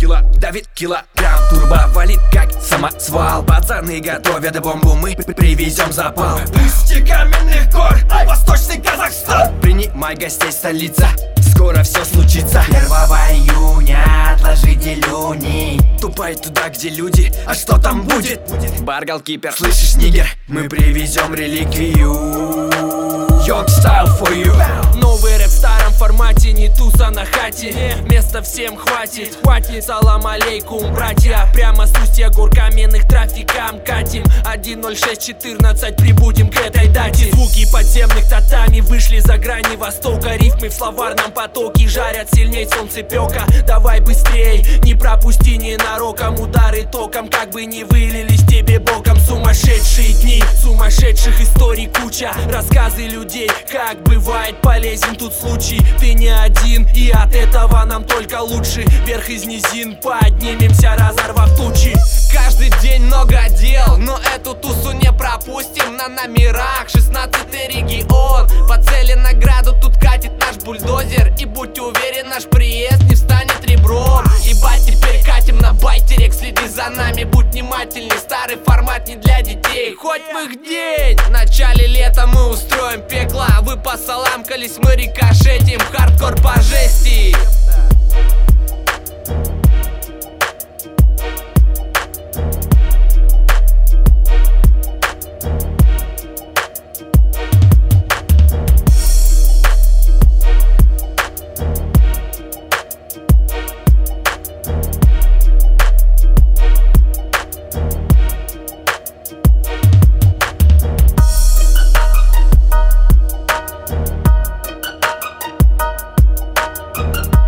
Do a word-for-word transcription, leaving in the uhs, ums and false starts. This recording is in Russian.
сила давит килограмм. Турбо валит как самосвал. Пацаны готовят бомбу, мы привезем запал. Пусти каменных гор, восточный Казахстан. Принимай гостей, столица, скоро все случится. Первого июня отложи делюни. Тупай туда, где люди, а что там будет? Бар-галкипер, слышишь, нигер? Мы привезем реликвию. Young style for you. Новый рэп в старом формате, не туса на хате. Места всем хватит, хватит. Салам алейкум, братья. Прямо с устья гор каменных трафикам катим. Один ноль шесть четырнадцать, прибудем к этой дате. Звуки подземных татами вышли за грани востока. Рифмы в словарном потоке жарят сильней солнцепека. Давай быстрей, не пропусти ненароком. Удары током, как бы не вылились тебе боком. Сумасшедшие дни, сумасшедших историй куча. Рассказы людей, как бывает полезен тут случай. Ты не один, и от этого нам только лучше. Вверх из низин поднимемся, разорвав тучи. Каждый день много дел, но эту тусу не пропустим. На номерах шестнадцатый регион. По цели награду тут катит наш бульдозер. И будь уверен, наш приезд не встанет ребром. Ебать, теперь катим на байтерек, следи за нами, будь внимательней. Старый формат не для детей, хоть в их день. В начале лета мы устроим пекло. Вы посаламкались, мы рикошетим. Хардкор по жести. We'll be right back.